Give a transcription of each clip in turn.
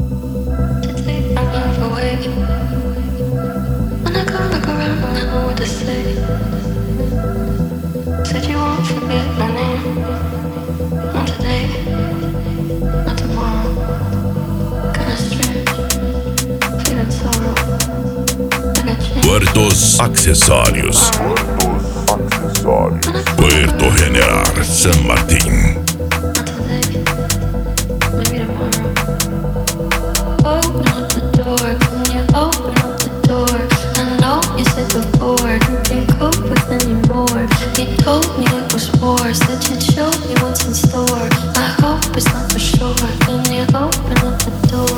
to take my love away. When I come back around, I know what to say. Said you won't forget my name. Not today, not tomorrow. Kinda strange, feeling sorrow. Like a change. Puertos Accesorios. Puerto General San Martín. Not today, maybe tomorrow. Open up the door, can you open up the door? I know you said before, you can't cope with anymore. You told me it was war, said you'd show me what's in store. I hope it's not for sure, can you open up the door?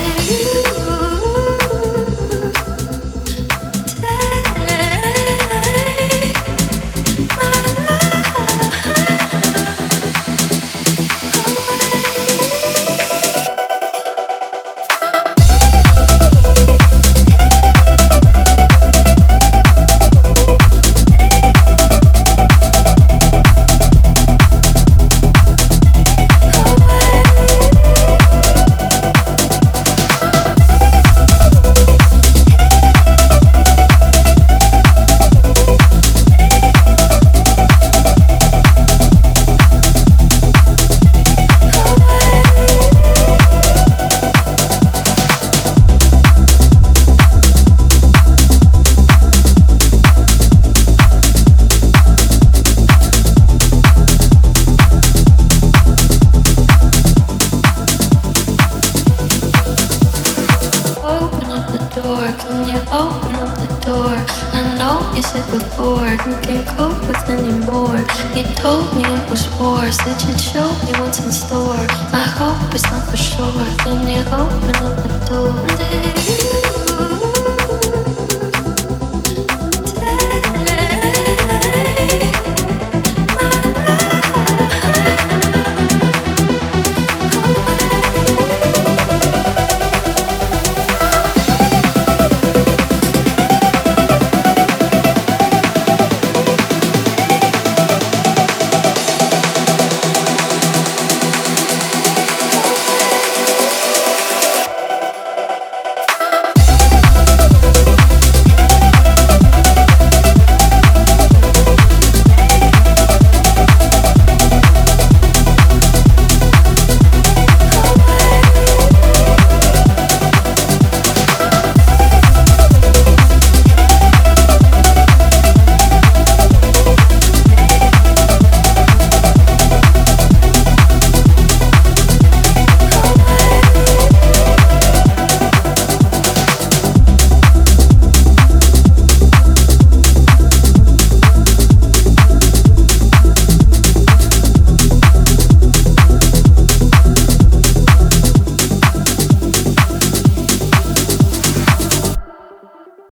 Can you open up the door? I know you said before, you can't cope with anymore. You told me it was war, said you'd show me what's in store. I hope it's not for sure. Can you open up the door?